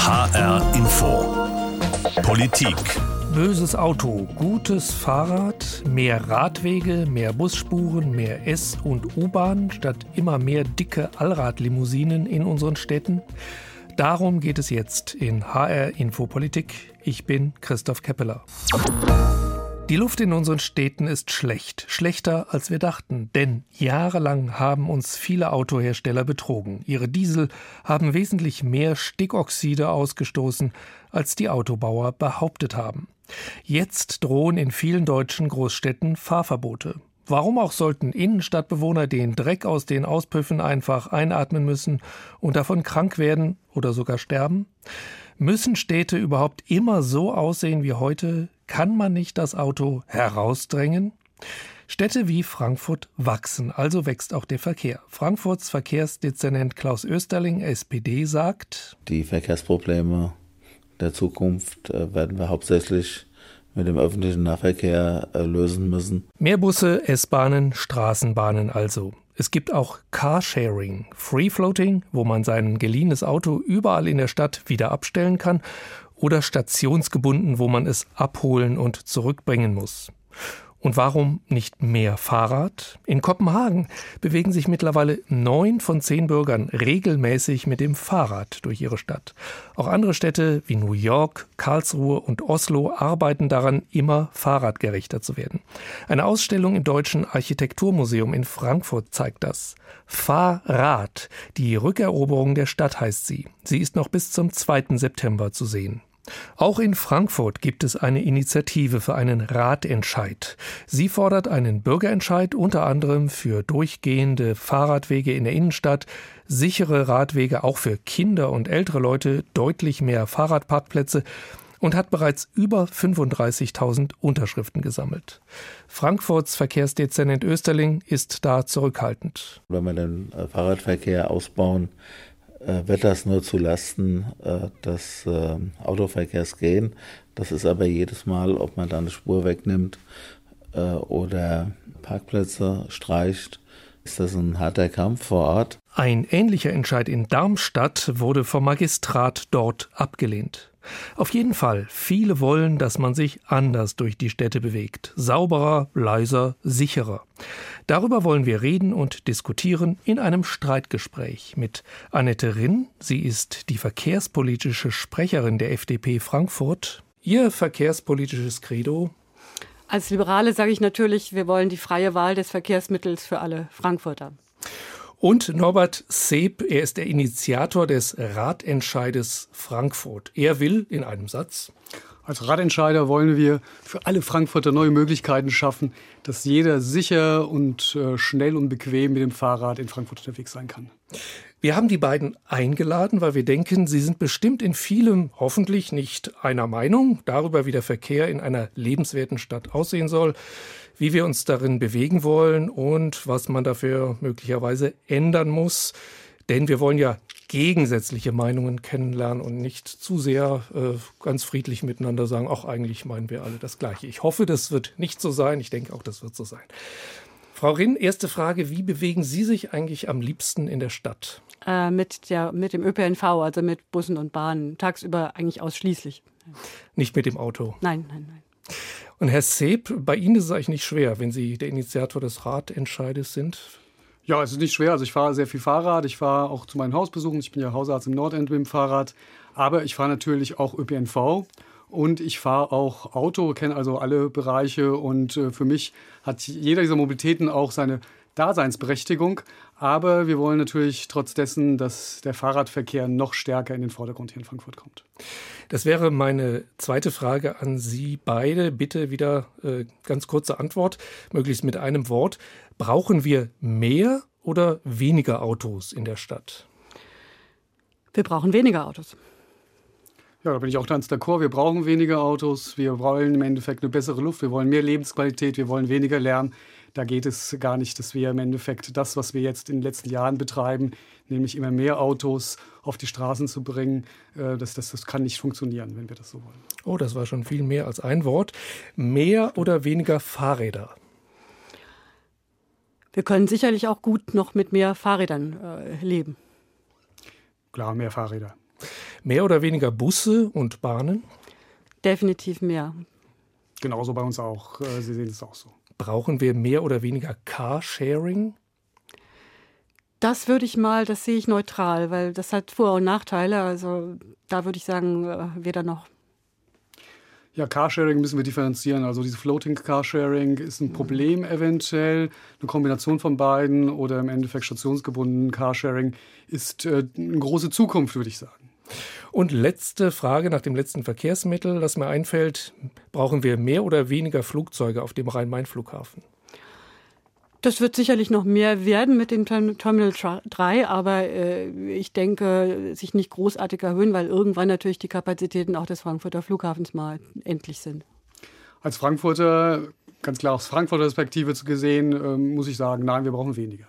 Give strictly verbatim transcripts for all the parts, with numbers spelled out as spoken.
H R Info. Politik. Böses Auto, gutes Fahrrad, mehr Radwege, mehr Busspuren, mehr S- und U-Bahn statt immer mehr dicke Allradlimousinen in unseren Städten. Darum geht es jetzt in H R Info Politik. Ich bin Christoph Keppeler. Die Luft in unseren Städten ist schlecht, schlechter als wir dachten, denn jahrelang haben uns viele Autohersteller betrogen. Ihre Diesel haben wesentlich mehr Stickoxide ausgestoßen, als die Autobauer behauptet haben. Jetzt drohen in vielen deutschen Großstädten Fahrverbote. Warum auch sollten Innenstadtbewohner den Dreck aus den Auspüffen einfach einatmen müssen und davon krank werden oder sogar sterben? Müssen Städte überhaupt immer so aussehen wie heute? Kann man nicht das Auto herausdrängen? Städte wie Frankfurt wachsen, also wächst auch der Verkehr. Frankfurts Verkehrsdezernent Klaus Oesterling, S P D, sagt: Die Verkehrsprobleme der Zukunft werden wir hauptsächlich mit dem öffentlichen Nahverkehr lösen müssen. Mehr Busse, S-Bahnen, Straßenbahnen also. Es gibt auch Carsharing, Free-Floating, wo man sein geliehenes Auto überall in der Stadt wieder abstellen kann, oder stationsgebunden, wo man es abholen und zurückbringen muss. Und warum nicht mehr Fahrrad? In Kopenhagen bewegen sich mittlerweile neun von zehn Bürgern regelmäßig mit dem Fahrrad durch ihre Stadt. Auch andere Städte wie New York, Karlsruhe und Oslo arbeiten daran, immer fahrradgerechter zu werden. Eine Ausstellung im Deutschen Architekturmuseum in Frankfurt zeigt das. Fahrrad, die Rückeroberung der Stadt heißt sie. Sie ist noch bis zum zweiten September zu sehen. Auch in Frankfurt gibt es eine Initiative für einen Radentscheid. Sie fordert einen Bürgerentscheid unter anderem für durchgehende Fahrradwege in der Innenstadt, sichere Radwege auch für Kinder und ältere Leute, deutlich mehr Fahrradparkplätze und hat bereits über fünfunddreißigtausend Unterschriften gesammelt. Frankfurts Verkehrsdezernent Oesterling ist da zurückhaltend. Wenn wir den Fahrradverkehr ausbauen, wird das nur zu Lasten äh, des äh, Autoverkehrs gehen. Das ist aber jedes Mal, ob man da eine Spur wegnimmt äh, oder Parkplätze streicht, ist das ein harter Kampf vor Ort. Ein ähnlicher Entscheid in Darmstadt wurde vom Magistrat dort abgelehnt. Auf jeden Fall, viele wollen, dass man sich anders durch die Städte bewegt. Sauberer, leiser, sicherer. Darüber wollen wir reden und diskutieren in einem Streitgespräch mit Annette Rinn. Sie ist die verkehrspolitische Sprecherin der F D P Frankfurt. Ihr verkehrspolitisches Credo? Als Liberale sage ich natürlich, wir wollen die freie Wahl des Verkehrsmittels für alle Frankfurter. Und Norbert Seep, er ist der Initiator des Radentscheides Frankfurt. Er will in einem Satz: Als Radentscheider wollen wir für alle Frankfurter neue Möglichkeiten schaffen, dass jeder sicher und äh, schnell und bequem mit dem Fahrrad in Frankfurt unterwegs sein kann. Wir haben die beiden eingeladen, weil wir denken, sie sind bestimmt in vielem hoffentlich nicht einer Meinung darüber, wie der Verkehr in einer lebenswerten Stadt aussehen soll, wie wir uns darin bewegen wollen und was man dafür möglicherweise ändern muss. Denn wir wollen ja gegensätzliche Meinungen kennenlernen und nicht zu sehr äh, ganz friedlich miteinander sagen, ach, eigentlich meinen wir alle das Gleiche. Ich hoffe, das wird nicht so sein. Ich denke auch, das wird so sein. Frau Rinn, erste Frage: Wie bewegen Sie sich eigentlich am liebsten in der Stadt? Äh, mit, der, mit dem Ö P N V, also mit Bussen und Bahnen, tagsüber eigentlich ausschließlich. Nicht mit dem Auto? Nein, nein, nein. Und Herr Seep, bei Ihnen ist es eigentlich nicht schwer, wenn Sie der Initiator des Radentscheides sind? Ja, es ist nicht schwer. Also ich fahre sehr viel Fahrrad. Ich fahre auch zu meinen Hausbesuchen. Ich bin ja Hausarzt im Nordend mit dem Fahrrad. Aber ich fahre natürlich auch Ö P N V. Und ich fahre auch Auto, kenne also alle Bereiche. Und äh, für mich hat jeder dieser Mobilitäten auch seine Daseinsberechtigung. Aber wir wollen natürlich trotz dessen, dass der Fahrradverkehr noch stärker in den Vordergrund hier in Frankfurt kommt. Das wäre meine zweite Frage an Sie beide. Bitte wieder äh, ganz kurze Antwort, möglichst mit einem Wort. Brauchen wir mehr oder weniger Autos in der Stadt? Wir brauchen weniger Autos. Ja, da bin ich auch ganz d'accord. Wir brauchen weniger Autos. Wir wollen im Endeffekt eine bessere Luft. Wir wollen mehr Lebensqualität. Wir wollen weniger Lärm. Da geht es gar nicht, dass wir im Endeffekt das, was wir jetzt in den letzten Jahren betreiben, nämlich immer mehr Autos auf die Straßen zu bringen, das, das, das kann nicht funktionieren, wenn wir das so wollen. Oh, das war schon viel mehr als ein Wort. Mehr oder weniger Fahrräder? Wir können sicherlich auch gut noch mit mehr Fahrrädern äh, leben. Klar, mehr Fahrräder. Mehr oder weniger Busse und Bahnen? Definitiv mehr. Genauso bei uns auch. Sie sehen es auch so. Brauchen wir mehr oder weniger Carsharing? Das würde ich mal, das sehe ich neutral, weil das hat Vor- und Nachteile. Also da würde ich sagen, weder noch. Ja, Carsharing müssen wir differenzieren. Also diese Floating Carsharing ist ein Problem eventuell. Eine Kombination von beiden oder im Endeffekt stationsgebunden Carsharing ist äh, eine große Zukunft, würde ich sagen. Und letzte Frage nach dem letzten Verkehrsmittel, das mir einfällt. Brauchen wir mehr oder weniger Flugzeuge auf dem Rhein-Main-Flughafen? Das wird sicherlich noch mehr werden mit dem Terminal drei, aber äh, ich denke, sich nicht großartig erhöhen, weil irgendwann natürlich die Kapazitäten auch des Frankfurter Flughafens mal endlich sind. Als Frankfurter, ganz klar aus Frankfurter Perspektive gesehen, äh, muss ich sagen, nein, wir brauchen weniger.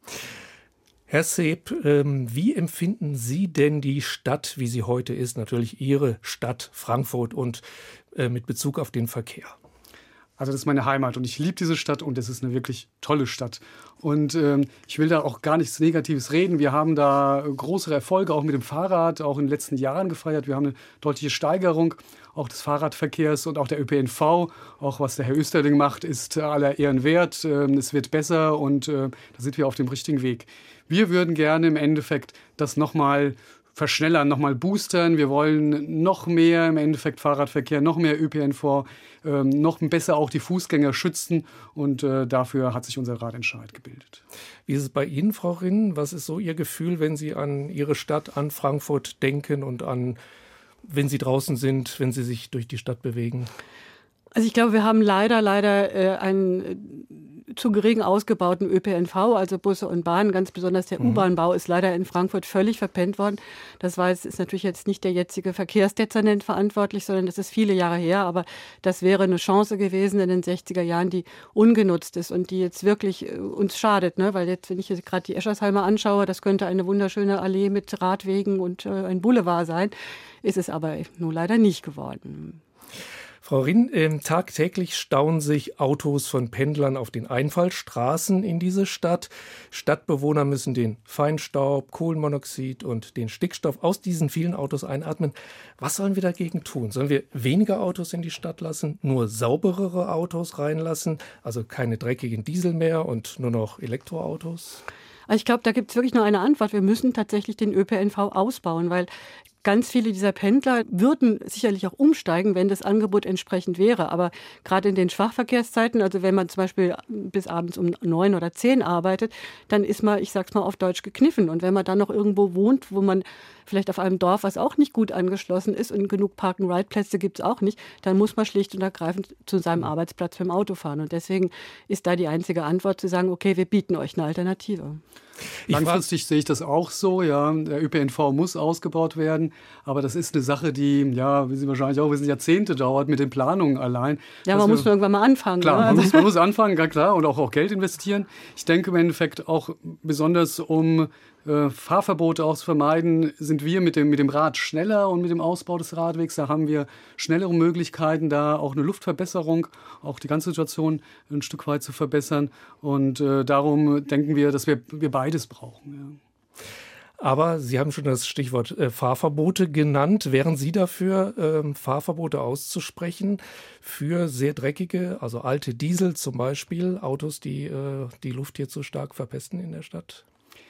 Herr Seeb, ähm, wie empfinden Sie denn die Stadt, wie sie heute ist? Natürlich Ihre Stadt Frankfurt und äh, mit Bezug auf den Verkehr. Also das ist meine Heimat und ich liebe diese Stadt und es ist eine wirklich tolle Stadt. Und ähm, ich will da auch gar nichts Negatives reden. Wir haben da große Erfolge auch mit dem Fahrrad, auch in den letzten Jahren gefeiert. Wir haben eine deutliche Steigerung auch des Fahrradverkehrs und auch der Ö P N V. Auch was der Herr Österling macht, ist aller Ehren wert. Ähm, es wird besser und äh, da sind wir auf dem richtigen Weg. Wir würden gerne im Endeffekt das nochmal verschnellern, nochmal boostern. Wir wollen noch mehr im Endeffekt Fahrradverkehr, noch mehr Ö P N V, ähm, noch besser auch die Fußgänger schützen. Und äh, dafür hat sich unser Ratentscheid gebildet. Wie ist es bei Ihnen, Frau Rinn? Was ist so Ihr Gefühl, wenn Sie an Ihre Stadt, an Frankfurt denken und an, wenn Sie draußen sind, wenn Sie sich durch die Stadt bewegen? Also ich glaube, wir haben leider, leider äh, einen äh, zu gering ausgebauten Ö P N V, also Busse und Bahnen. Ganz besonders der mhm. U-Bahn-Bau ist leider in Frankfurt völlig verpennt worden. Das war, es ist natürlich jetzt nicht der jetzige Verkehrsdezernent verantwortlich, sondern das ist viele Jahre her. Aber das wäre eine Chance gewesen in den sechziger Jahren, die ungenutzt ist und die jetzt wirklich äh, uns schadet. Ne? Weil jetzt, wenn ich jetzt gerade die Eschersheimer anschaue, das könnte eine wunderschöne Allee mit Radwegen und äh, ein Boulevard sein. Ist es aber nur leider nicht geworden. Frau Rinn, äh, tagtäglich stauen sich Autos von Pendlern auf den Einfallstraßen in diese Stadt. Stadtbewohner müssen den Feinstaub, Kohlenmonoxid und den Stickstoff aus diesen vielen Autos einatmen. Was sollen wir dagegen tun? Sollen wir weniger Autos in die Stadt lassen, nur sauberere Autos reinlassen, also keine dreckigen Diesel mehr und nur noch Elektroautos? Ich glaube, da gibt es wirklich nur eine Antwort. Wir müssen tatsächlich den Ö P N V ausbauen, weil ganz viele dieser Pendler würden sicherlich auch umsteigen, wenn das Angebot entsprechend wäre. Aber gerade in den Schwachverkehrszeiten, also wenn man zum Beispiel bis abends um neun oder zehn arbeitet, dann ist man, ich sag's mal auf Deutsch, gekniffen. Und wenn man dann noch irgendwo wohnt, wo man vielleicht auf einem Dorf, was auch nicht gut angeschlossen ist und genug Park-and-Ride-Plätze gibt es auch nicht, dann muss man schlicht und ergreifend zu seinem Arbeitsplatz mit dem Auto fahren. Und deswegen ist da die einzige Antwort zu sagen, okay, wir bieten euch eine Alternative. Langfristig sehe ich das auch so, ja. Der Ö P N V muss ausgebaut werden, aber das ist eine Sache, die, ja, wie Sie wahrscheinlich auch wissen, Jahrzehnte dauert mit den Planungen allein. Ja, man muss irgendwann mal anfangen. Klar, ne? man, muss, man muss anfangen, ganz klar, und auch, auch Geld investieren. Ich denke im Endeffekt auch besonders, um äh, Fahrverbote auch zu vermeiden, sind wir mit dem, mit dem Rad schneller und mit dem Ausbau des Radwegs, da haben wir schnellere Möglichkeiten, da auch eine Luftverbesserung, auch die ganze Situation ein Stück weit zu verbessern. Und äh, darum denken wir, dass wir, wir beides brauchen. Ja. Aber Sie haben schon das Stichwort äh, Fahrverbote genannt. Wären Sie dafür, ähm, Fahrverbote auszusprechen für sehr dreckige, also alte Diesel zum Beispiel, Autos, die äh, die Luft hier zu stark verpesten in der Stadt?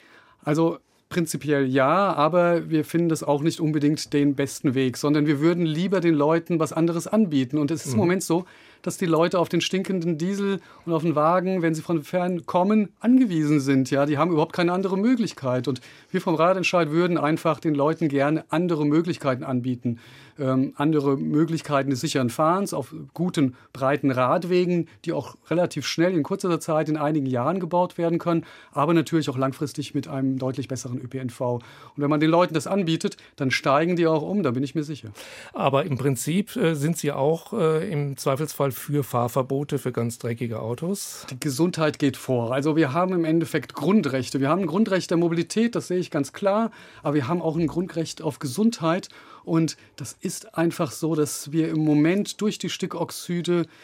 Also prinzipiell ja, aber wir finden das auch nicht unbedingt den besten Weg, sondern wir würden lieber den Leuten was anderes anbieten. Und es ist im Moment so, dass die Leute auf den stinkenden Diesel und auf den Wagen, wenn sie von fern kommen, angewiesen sind. Ja, die haben überhaupt keine andere Möglichkeit. Und wir vom Ratentscheid würden einfach den Leuten gerne andere Möglichkeiten anbieten. Ähm, andere Möglichkeiten des sicheren Fahrens auf guten, breiten Radwegen, die auch relativ schnell in kurzer Zeit in einigen Jahren gebaut werden können, aber natürlich auch langfristig mit einem deutlich besseren Ö P N V. Und wenn man den Leuten das anbietet, dann steigen die auch um, da bin ich mir sicher. Aber im Prinzip äh, sind Sie auch äh, im Zweifelsfall für Fahrverbote für ganz dreckige Autos? Die Gesundheit geht vor. Also wir haben im Endeffekt Grundrechte. Wir haben ein Grundrecht der Mobilität, das sehe ich ganz klar, aber wir haben auch ein Grundrecht auf Gesundheit. Und das ist einfach so, dass wir im Moment durch die Stickoxide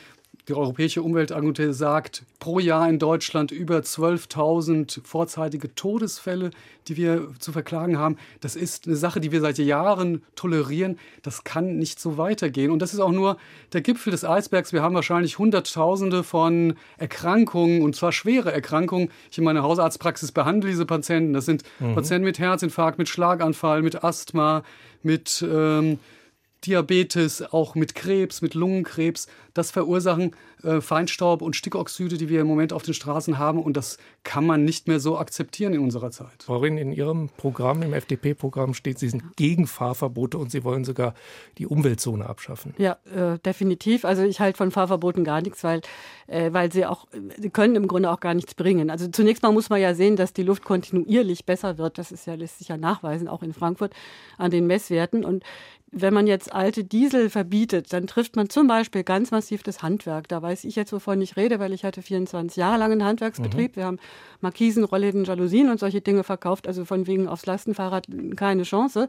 Die Europäische Umweltagentur sagt, pro Jahr in Deutschland über zwölftausend vorzeitige Todesfälle, die wir zu verklagen haben. Das ist eine Sache, die wir seit Jahren tolerieren. Das kann nicht so weitergehen. Und das ist auch nur der Gipfel des Eisbergs. Wir haben wahrscheinlich Hunderttausende von Erkrankungen, und zwar schwere Erkrankungen. Ich in meiner Hausarztpraxis behandle diese Patienten. Das sind mhm. Patienten mit Herzinfarkt, mit Schlaganfall, mit Asthma, mit ähm, Diabetes, auch mit Krebs, mit Lungenkrebs. Das verursachen äh, Feinstaub und Stickoxide, die wir im Moment auf den Straßen haben. Und das kann man nicht mehr so akzeptieren in unserer Zeit. Frau Rinn, in Ihrem Programm, im F D P-Programm steht, Sie sind gegen Fahrverbote und Sie wollen sogar die Umweltzone abschaffen. Ja, äh, definitiv. Also ich halte von Fahrverboten gar nichts, weil, äh, weil sie auch, sie können im Grunde auch gar nichts bringen. Also zunächst mal muss man ja sehen, dass die Luft kontinuierlich besser wird. Das ist ja, lässt sich ja nachweisen, auch in Frankfurt an den Messwerten. Und wenn man jetzt alte Diesel verbietet, dann trifft man zum Beispiel ganz massiv das Handwerk. Da weiß ich jetzt, wovon ich rede, weil ich hatte vierundzwanzig Jahre lang einen Handwerksbetrieb. Mhm. Wir haben Markisen, Rollläden, Jalousien und solche Dinge verkauft. Also von wegen aufs Lastenfahrrad keine Chance,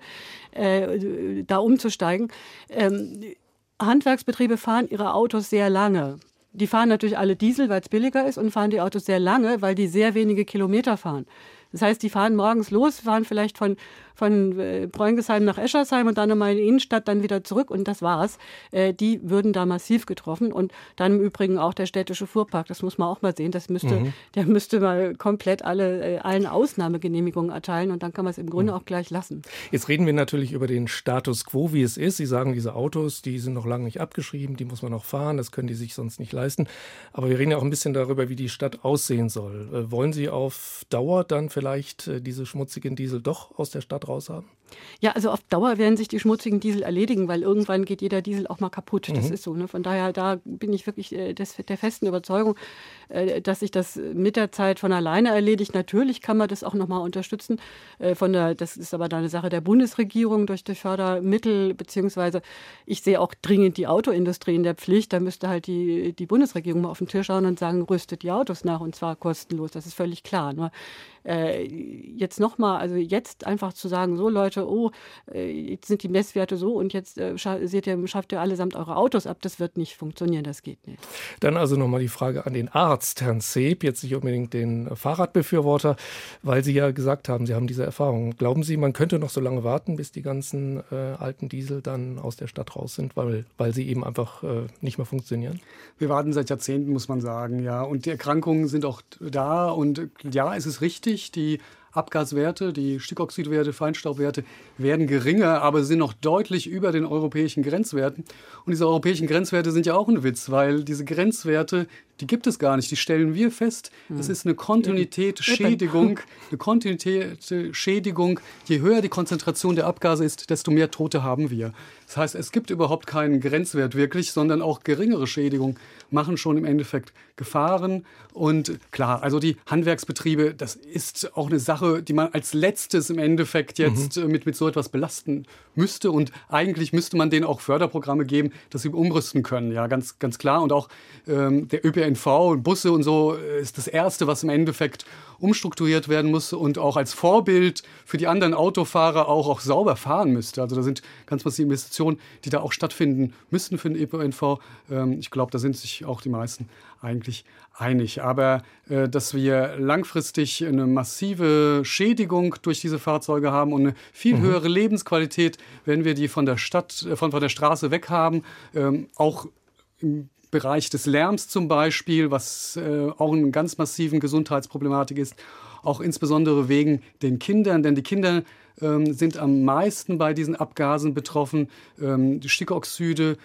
äh, da umzusteigen. Ähm, Handwerksbetriebe fahren ihre Autos sehr lange. Die fahren natürlich alle Diesel, weil es billiger ist, und fahren die Autos sehr lange, weil die sehr wenige Kilometer fahren. Das heißt, die fahren morgens los, fahren vielleicht von, von äh, Bräungesheim nach Eschersheim und dann nochmal in die Innenstadt, dann wieder zurück, und das war's. Äh, die würden da massiv getroffen. Und dann im Übrigen auch der städtische Fuhrpark, das muss man auch mal sehen. Das müsste, mhm. Der müsste mal komplett alle, äh, allen Ausnahmegenehmigungen erteilen, und dann kann man es im Grunde mhm. auch gleich lassen. Jetzt reden wir natürlich über den Status quo, wie es ist. Sie sagen, diese Autos, die sind noch lange nicht abgeschrieben, die muss man noch fahren, das können die sich sonst nicht leisten. Aber wir reden ja auch ein bisschen darüber, wie die Stadt aussehen soll. Äh, wollen Sie auf Dauer dann vielleicht diese schmutzigen Diesel doch aus der Stadt raus haben? Ja, also auf Dauer werden sich die schmutzigen Diesel erledigen, weil irgendwann geht jeder Diesel auch mal kaputt. Das mhm. ist so. Ne? Von daher, da bin ich wirklich äh, des, der festen Überzeugung, äh, dass sich das mit der Zeit von alleine erledigt. Natürlich kann man das auch nochmal unterstützen. Äh, von der, das ist aber dann eine Sache der Bundesregierung durch die Fördermittel, beziehungsweise ich sehe auch dringend die Autoindustrie in der Pflicht. Da müsste halt die, die Bundesregierung mal auf den Tisch schauen und sagen, rüstet die Autos nach, und zwar kostenlos. Das ist völlig klar. Nur äh, jetzt nochmal, also jetzt einfach zu sagen, so Leute, oh, jetzt sind die Messwerte so und jetzt äh, seht ihr, schafft ihr allesamt eure Autos ab. Das wird nicht funktionieren, das geht nicht. Dann also nochmal die Frage an den Arzt, Herrn Seeb, jetzt nicht unbedingt den Fahrradbefürworter, weil Sie ja gesagt haben, Sie haben diese Erfahrung. Glauben Sie, man könnte noch so lange warten, bis die ganzen äh, alten Diesel dann aus der Stadt raus sind, weil, weil sie eben einfach äh, nicht mehr funktionieren? Wir warten seit Jahrzehnten, muss man sagen, ja. Und die Erkrankungen sind auch da, und ja, es ist richtig, die Abgaswerte, die Stickoxidwerte, Feinstaubwerte werden geringer, aber sind noch deutlich über den europäischen Grenzwerten. Und diese europäischen Grenzwerte sind ja auch ein Witz, weil diese Grenzwerte, die gibt es gar nicht, die stellen wir fest. Das ist eine Kontinuitätsschädigung, eine Kontinuitätsschädigung. Je höher die Konzentration der Abgase ist, desto mehr Tote haben wir. Das heißt, es gibt überhaupt keinen Grenzwert wirklich, sondern auch geringere Schädigungen machen schon im Endeffekt Gefahren. Und klar, also die Handwerksbetriebe, das ist auch eine Sache, die man als letztes im Endeffekt jetzt mhm. mit, mit so etwas belasten müsste. Und eigentlich müsste man denen auch Förderprogramme geben, dass sie umrüsten können. Ja, ganz, ganz klar. Und auch ähm, der Ö P N V und Busse und so ist das Erste, was im Endeffekt umstrukturiert werden muss und auch als Vorbild für die anderen Autofahrer auch, auch sauber fahren müsste. Also da sind ganz massive Investitionen, die da auch stattfinden müssten für den Ö P N V. Ähm, ich glaube, da sind sich auch die meisten eigentlich einig. Aber äh, dass wir langfristig eine massive Schädigung durch diese Fahrzeuge haben und eine viel mhm. höhere Lebensqualität, wenn wir die von der Stadt, äh, von, von der Straße weg haben, ähm, auch im Bereich des Lärms zum Beispiel, was äh, auch eine ganz massiven Gesundheitsproblematik ist, auch insbesondere wegen den Kindern, denn die Kinder ähm, sind am meisten bei diesen Abgasen betroffen. Ähm, die Stickoxide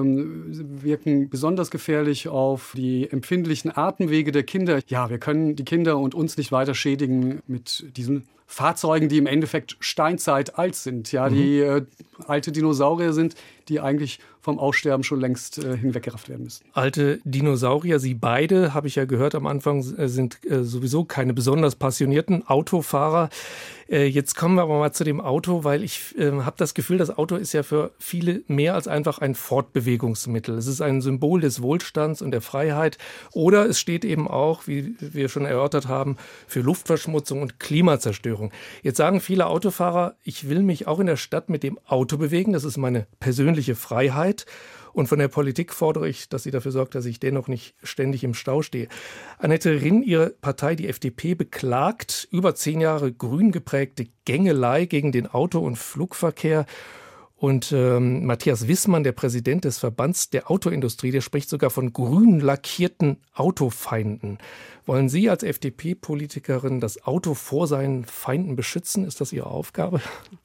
ähm, wirken besonders gefährlich auf die empfindlichen Atemwege der Kinder. Ja, wir können die Kinder und uns nicht weiter schädigen mit diesen Fahrzeugen, die im Endeffekt Steinzeit alt sind, ja, mhm. die äh, alte Dinosaurier sind, die eigentlich vom Aussterben schon längst äh, hinweggerafft werden müssten. Alte Dinosaurier, Sie beide, habe ich ja gehört am Anfang, sind äh, sowieso keine besonders passionierten Autofahrer. Äh, jetzt kommen wir aber mal zu dem Auto, weil ich äh, habe das Gefühl, das Auto ist ja für viele mehr als einfach ein Fortbewegungsmittel. Es ist ein Symbol des Wohlstands und der Freiheit. Oder es steht eben auch, wie wir schon erörtert haben, für Luftverschmutzung und Klimazerstörung. Jetzt sagen viele Autofahrer, ich will mich auch in der Stadt mit dem Auto Auto bewegen. Das ist meine persönliche Freiheit. Und von der Politik fordere ich, dass sie dafür sorgt, dass ich dennoch nicht ständig im Stau stehe. Annette Rinn, Ihre Partei, die F D P, beklagt über zehn Jahre grün geprägte Gängelei gegen den Auto- und Flugverkehr. Und ähm, Matthias Wissmann, der Präsident des Verbands der Autoindustrie, der spricht sogar von grün lackierten Autofeinden. Wollen Sie als F D P-Politikerin das Auto vor seinen Feinden beschützen? Ist das Ihre Aufgabe?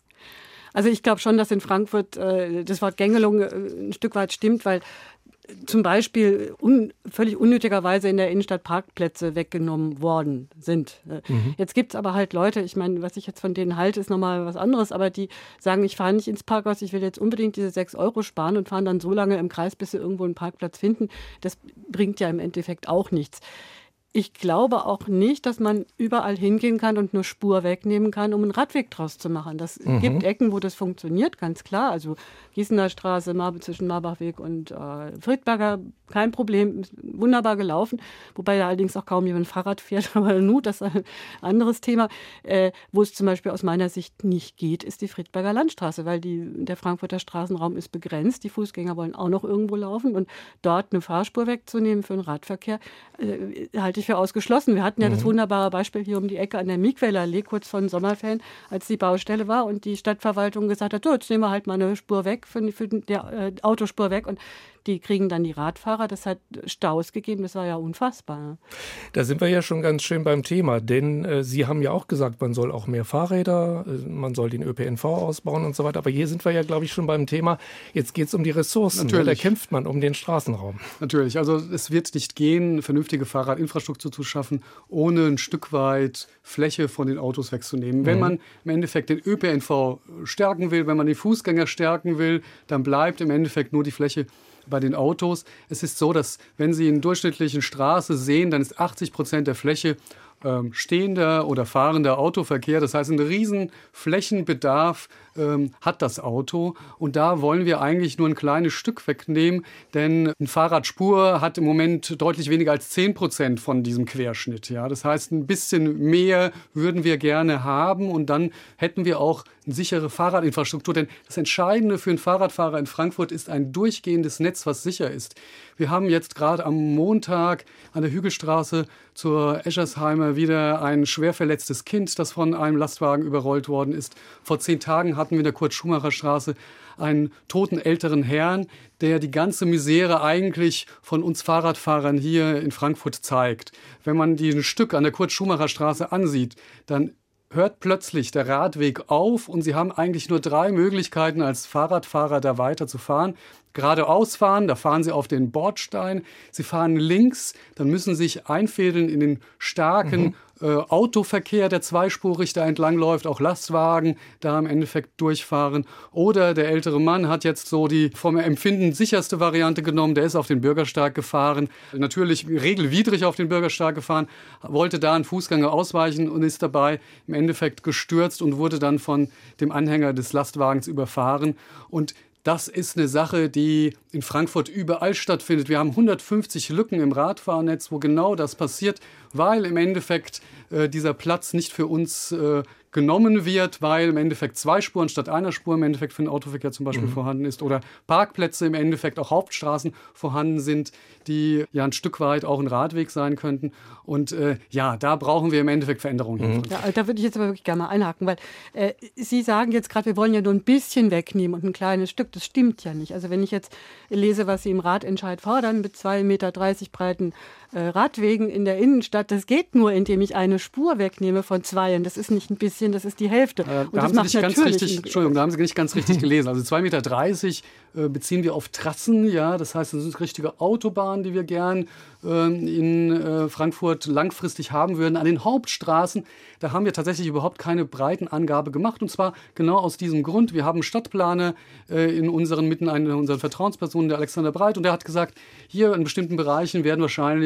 Also ich glaube schon, dass in Frankfurt äh, das Wort Gängelung äh, ein Stück weit stimmt, weil zum Beispiel un, völlig unnötigerweise in der Innenstadt Parkplätze weggenommen worden sind. Mhm. Jetzt gibt es aber halt Leute, ich meine, was ich jetzt von denen halte, ist nochmal was anderes, aber die sagen, ich fahre nicht ins Parkhaus, ich will jetzt unbedingt diese sechs Euro sparen und fahren dann so lange im Kreis, bis sie irgendwo einen Parkplatz finden. Das bringt ja im Endeffekt auch nichts. Ich glaube auch nicht, dass man überall hingehen kann und nur Spur wegnehmen kann, um einen Radweg draus zu machen. Das mhm. gibt Ecken, wo das funktioniert, ganz klar. Also Gießener Straße, Mar- zwischen Marbachweg und äh, Friedberger, kein Problem, wunderbar gelaufen. Wobei da allerdings auch kaum jemand Fahrrad fährt, aber nun, das ist ein anderes Thema. Äh, wo es zum Beispiel aus meiner Sicht nicht geht, ist die Friedberger Landstraße, weil die, der Frankfurter Straßenraum ist begrenzt. Die Fußgänger wollen auch noch irgendwo laufen und dort eine Fahrspur wegzunehmen für den Radverkehr, äh, halte ich für ausgeschlossen. Wir hatten ja mhm. das wunderbare Beispiel hier um die Ecke an der Miegweller Allee, kurz vor den Sommerferien, als die Baustelle war und die Stadtverwaltung gesagt hat, so, jetzt nehmen wir halt mal eine Spur weg, für, für die äh, Autospur weg, und die kriegen dann die Radfahrer. Das hat Staus gegeben, das war ja unfassbar. Da sind wir ja schon ganz schön beim Thema, denn äh, Sie haben ja auch gesagt, man soll auch mehr Fahrräder, äh, man soll den Ö P N V ausbauen und so weiter. Aber hier sind wir ja, glaube ich, schon beim Thema, jetzt geht es um die Ressourcen. Natürlich. Da kämpft man um den Straßenraum. Natürlich, also es wird nicht gehen, vernünftige Fahrradinfrastruktur zu schaffen, ohne ein Stück weit Fläche von den Autos wegzunehmen. Mhm. Wenn man im Endeffekt den Ö P N V stärken will, wenn man den Fußgänger stärken will, dann bleibt im Endeffekt nur die Fläche bei den Autos. Es ist so, dass wenn Sie in durchschnittlichen Straße sehen, dann ist achtzig Prozent der Fläche ähm, stehender oder fahrender Autoverkehr. Das heißt, einen riesen Flächenbedarf ähm, hat das Auto. Und da wollen wir eigentlich nur ein kleines Stück wegnehmen, denn eine Fahrradspur hat im Moment deutlich weniger als zehn Prozent von diesem Querschnitt. Ja? Das heißt, ein bisschen mehr würden wir gerne haben, und dann hätten wir auch eine sichere Fahrradinfrastruktur. Denn das Entscheidende für einen Fahrradfahrer in Frankfurt ist ein durchgehendes Netz, was sicher ist. Wir haben jetzt gerade am Montag an der Hügelstraße zur Eschersheimer wieder ein schwer verletztes Kind, das von einem Lastwagen überrollt worden ist. Vor zehn Tagen hatten wir in der Kurt-Schumacher-Straße einen toten älteren Herrn, der die ganze Misere eigentlich von uns Fahrradfahrern hier in Frankfurt zeigt. Wenn man die ein Stück an der Kurt-Schumacher-Straße ansieht, dann hört plötzlich der Radweg auf und Sie haben eigentlich nur drei Möglichkeiten als Fahrradfahrer da weiterzufahren. Geradeaus fahren, da fahren Sie auf den Bordstein. Sie fahren links, dann müssen Sie sich einfädeln in den starken mhm. äh, Autoverkehr, der zweispurig da entlang läuft, auch Lastwagen da im Endeffekt durchfahren. Oder der ältere Mann hat jetzt so die vom Empfinden sicherste Variante genommen, der ist auf den Bürgersteig gefahren, natürlich regelwidrig auf den Bürgersteig gefahren, wollte da einen Fußgänger ausweichen und ist dabei im Endeffekt gestürzt und wurde dann von dem Anhänger des Lastwagens überfahren. Und das ist eine Sache, die in Frankfurt überall stattfindet. Wir haben hundertfünfzig Lücken im Radfahrnetz, wo genau das passiert, weil im Endeffekt äh, dieser Platz nicht für uns äh, genommen wird, weil im Endeffekt zwei Spuren statt einer Spur im Endeffekt für den Autoverkehr zum Beispiel mhm. vorhanden ist, oder Parkplätze im Endeffekt auch Hauptstraßen vorhanden sind, die ja ein Stück weit auch ein Radweg sein könnten. Und äh, ja, da brauchen wir im Endeffekt Veränderungen. Mhm. Ja, da würde ich jetzt aber wirklich gerne mal einhaken, weil äh, Sie sagen jetzt gerade, wir wollen ja nur ein bisschen wegnehmen und ein kleines Stück. Das stimmt ja nicht. Also wenn ich jetzt lese, was Sie im Ratentscheid fordern, mit zwei Meter dreißig breiten äh, Radwegen in der Innenstadt, das geht nur, indem ich eine Spur wegnehme von zweien. Das ist nicht ein bisschen, das ist die Hälfte. Äh, und da, das haben Sie macht nicht ganz richtig, Entschuldigung, da haben Sie nicht ganz richtig gelesen. Also zwei Meter dreißig äh, beziehen wir auf Trassen. Ja, das heißt, das sind richtige Autobahnen, die wir gern äh, in äh, Frankfurt langfristig haben würden. An den Hauptstraßen, da haben wir tatsächlich überhaupt keine Breitenangabe gemacht. Und zwar genau aus diesem Grund. Wir haben einen Stadtplaner äh, in unseren Mitten, eine unserer Vertrauenspersonen, der Alexander Breit, und der hat gesagt, hier in bestimmten Bereichen werden wahrscheinlich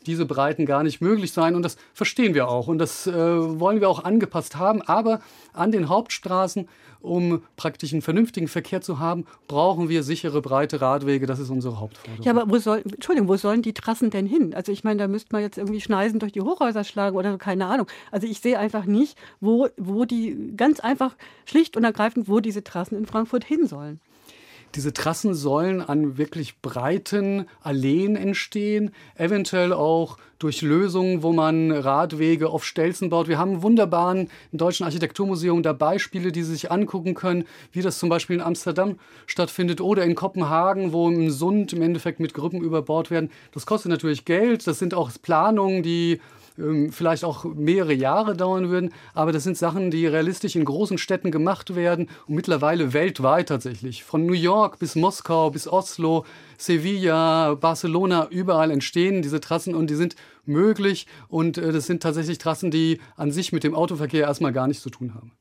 diese Breiten gar nicht möglich sein. Und das verstehen wir auch. Und das äh, wollen wir auch angepasst haben. Aber an den Hauptstraßen, um praktisch einen vernünftigen Verkehr zu haben, brauchen wir sichere, breite Radwege. Das ist unsere Hauptforderung. Ja, aber wo soll, Entschuldigung, wo sollen die Trassen denn hin? Also ich meine, da müsste man jetzt irgendwie Schneisen durch die Hochhäuser schlagen oder so, keine Ahnung. Also ich sehe einfach nicht, wo, wo die, ganz einfach, schlicht und ergreifend, wo diese Trassen in Frankfurt hin sollen. Diese Trassen sollen an wirklich breiten Alleen entstehen, eventuell auch durch Lösungen, wo man Radwege auf Stelzen baut. Wir haben wunderbaren im Deutschen Architekturmuseum da Beispiele, die Sie sich angucken können, wie das zum Beispiel in Amsterdam stattfindet oder in Kopenhagen, wo im Sund im Endeffekt mit Gruppen überbaut werden. Das kostet natürlich Geld, das sind auch Planungen, die vielleicht auch mehrere Jahre dauern würden, aber das sind Sachen, die realistisch in großen Städten gemacht werden und mittlerweile weltweit tatsächlich. Von New York bis Moskau, bis Oslo, Sevilla, Barcelona, überall entstehen diese Trassen und die sind möglich und das sind tatsächlich Trassen, die an sich mit dem Autoverkehr erstmal gar nichts zu tun haben.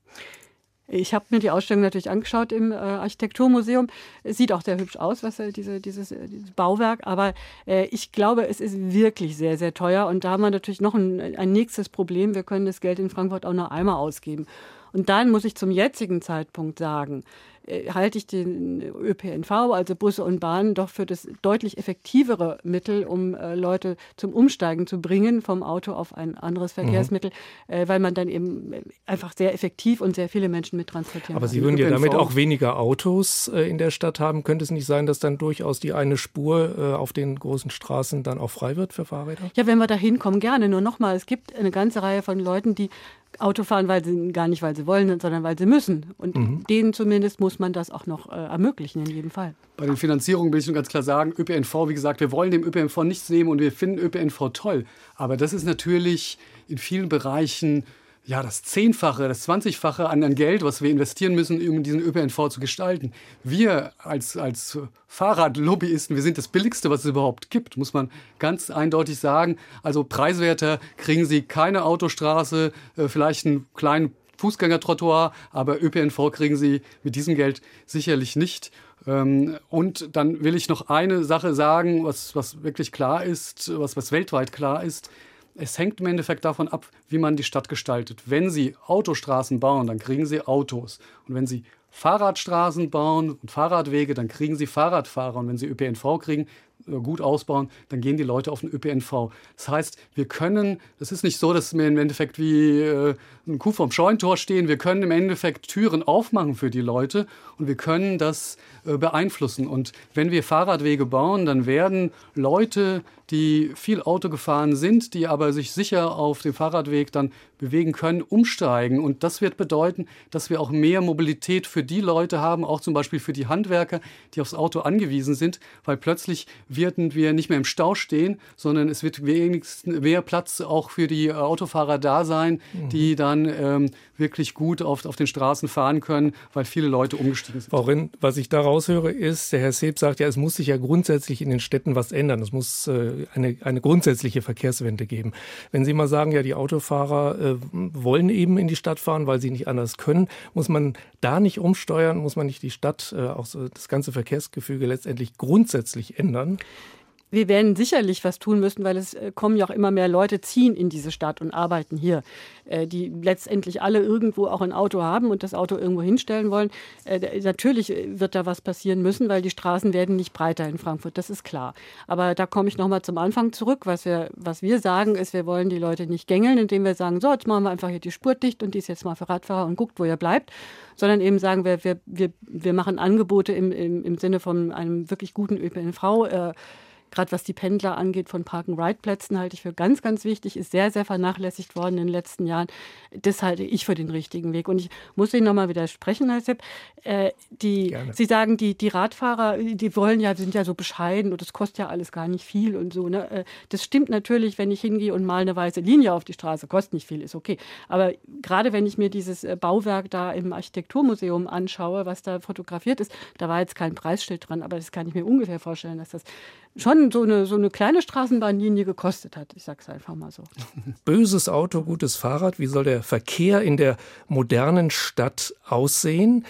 Ich habe mir die Ausstellung natürlich angeschaut im äh, Architekturmuseum. Es sieht auch sehr hübsch aus, was äh, diese, dieses, äh, dieses Bauwerk. Aber äh, ich glaube, es ist wirklich sehr, sehr teuer. Und da haben wir natürlich noch ein, ein nächstes Problem. Wir können das Geld in Frankfurt auch nur einmal ausgeben. Und dann muss ich zum jetzigen Zeitpunkt sagen, äh, halte ich den Ö P N V, also Busse und Bahnen, doch für das deutlich effektivere Mittel, um äh, Leute zum Umsteigen zu bringen vom Auto auf ein anderes Verkehrsmittel, mhm. äh, weil man dann eben einfach sehr effektiv und sehr viele Menschen mit transportieren Aber kann. Sie würden ja damit auch weniger Autos äh, in der Stadt haben. Könnte es nicht sein, dass dann durchaus die eine Spur äh, auf den großen Straßen dann auch frei wird für Fahrräder? Ja, wenn wir da hinkommen, gerne. Nur nochmal, es gibt eine ganze Reihe von Leuten, die Auto fahren, weil sie gar nicht, weil sie wollen, sondern weil sie müssen. Und mhm. denen zumindest muss man das auch noch äh, ermöglichen, in jedem Fall. Bei den Finanzierungen will ich nur ganz klar sagen, Ö P N V, wie gesagt, wir wollen dem Ö P N V nichts nehmen und wir finden Ö P N V toll. Aber das ist natürlich in vielen Bereichen ja, das Zehnfache, das Zwanzigfache an, an Geld, was wir investieren müssen, um diesen Ö P N V zu gestalten. Wir als, als Fahrradlobbyisten, wir sind das Billigste, was es überhaupt gibt, muss man ganz eindeutig sagen. Also preiswerter kriegen Sie keine Autostraße, äh, vielleicht einen kleinen Fußgängertrottoir, aber Ö P N V kriegen Sie mit diesem Geld sicherlich nicht. Ähm, und dann will ich noch eine Sache sagen, was, was wirklich klar ist, was, was weltweit klar ist. Es hängt im Endeffekt davon ab, wie man die Stadt gestaltet. Wenn Sie Autostraßen bauen, dann kriegen Sie Autos. Und wenn Sie Fahrradstraßen bauen und Fahrradwege, dann kriegen Sie Fahrradfahrer. Und wenn Sie Ö P N V kriegen, gut ausbauen, dann gehen die Leute auf den Ö P N V. Das heißt, wir können, das ist nicht so, dass wir im Endeffekt wie äh, eine Kuh vorm Scheunentor stehen, wir können im Endeffekt Türen aufmachen für die Leute und wir können das äh, beeinflussen. Und wenn wir Fahrradwege bauen, dann werden Leute, die viel Auto gefahren sind, die aber sich sicher auf dem Fahrradweg dann bewegen können, umsteigen. Und das wird bedeuten, dass wir auch mehr Mobilität für die Leute haben, auch zum Beispiel für die Handwerker, die aufs Auto angewiesen sind, weil plötzlich werden wir nicht mehr im Stau stehen, sondern es wird wenigstens mehr Platz auch für die Autofahrer da sein, mhm. die dann ähm, wirklich gut auf, auf den Straßen fahren können, weil viele Leute umgestiegen sind. Frau Rinn, was ich da raushöre, ist, der Herr Seeb sagt ja, es muss sich ja grundsätzlich in den Städten was ändern. Es muss äh, eine, eine grundsätzliche Verkehrswende geben. Wenn Sie mal sagen, ja, die Autofahrer äh, wollen eben in die Stadt fahren, weil sie nicht anders können, muss man da nicht umsteuern, muss man nicht die Stadt, äh, auch so das ganze Verkehrsgefüge letztendlich grundsätzlich ändern? Wir werden sicherlich was tun müssen, weil es äh, kommen ja auch immer mehr Leute, ziehen in diese Stadt und arbeiten hier, äh, die letztendlich alle irgendwo auch ein Auto haben und das Auto irgendwo hinstellen wollen. Äh, natürlich wird da was passieren müssen, weil die Straßen werden nicht breiter in Frankfurt, das ist klar. Aber da komme ich nochmal zum Anfang zurück. Was wir, was wir sagen ist, wir wollen die Leute nicht gängeln, indem wir sagen, so, jetzt machen wir einfach hier die Spur dicht und die ist jetzt mal für Radfahrer und guckt, wo ihr bleibt, sondern eben sagen, wir, wir, wir, wir machen Angebote im, im, im Sinne von einem wirklich guten Ö P N V, äh, gerade was die Pendler angeht, von Park-and-Ride-Plätzen halte ich für ganz, ganz wichtig, ist sehr, sehr vernachlässigt worden in den letzten Jahren. Das halte ich für den richtigen Weg. Und ich muss Ihnen nochmal widersprechen, Herr Sepp. Äh, die, Sie sagen, die, die Radfahrer, die wollen ja, sind ja so bescheiden und das kostet ja alles gar nicht viel und so. Ne? Äh, das stimmt natürlich, wenn ich hingehe und mal eine weiße Linie auf die Straße, kostet nicht viel, ist okay. Aber gerade wenn ich mir dieses Bauwerk da im Architekturmuseum anschaue, was da fotografiert ist, da war jetzt kein Preisschild dran, aber das kann ich mir ungefähr vorstellen, dass das schon so eine, so eine kleine Straßenbahnlinie gekostet hat. Ich sage es einfach mal so. Böses Auto, gutes Fahrrad. Wie soll der Verkehr in der modernen Stadt aussehen?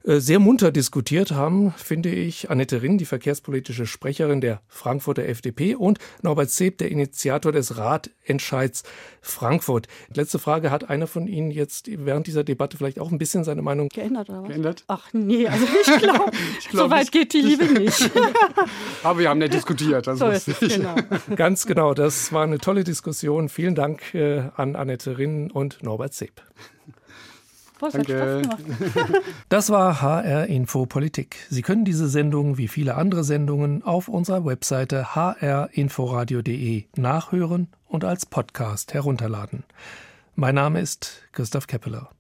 Sehr munter diskutiert haben, finde ich, Annette Rinn, die verkehrspolitische Sprecherin der Frankfurter F D P, und Norbert Seeb, der Initiator des Radentscheids Frankfurt. Letzte Frage, hat einer von Ihnen jetzt während dieser Debatte vielleicht auch ein bisschen seine Meinung geändert? Oder was? Geändert? Ach nee, also ich glaube, glaub, so weit geht die Liebe nicht. Aber wir haben nicht diskutiert. Das so ist es, genau. Ganz genau, das war eine tolle Diskussion. Vielen Dank äh, an Annette Rinn und Norbert Seeb. Boah, das hat Spaß gemacht. Das war H R Info Politik. Sie können diese Sendung wie viele andere Sendungen auf unserer Webseite h r inforadio punkt d e nachhören und als Podcast herunterladen. Mein Name ist Christoph Keppeler.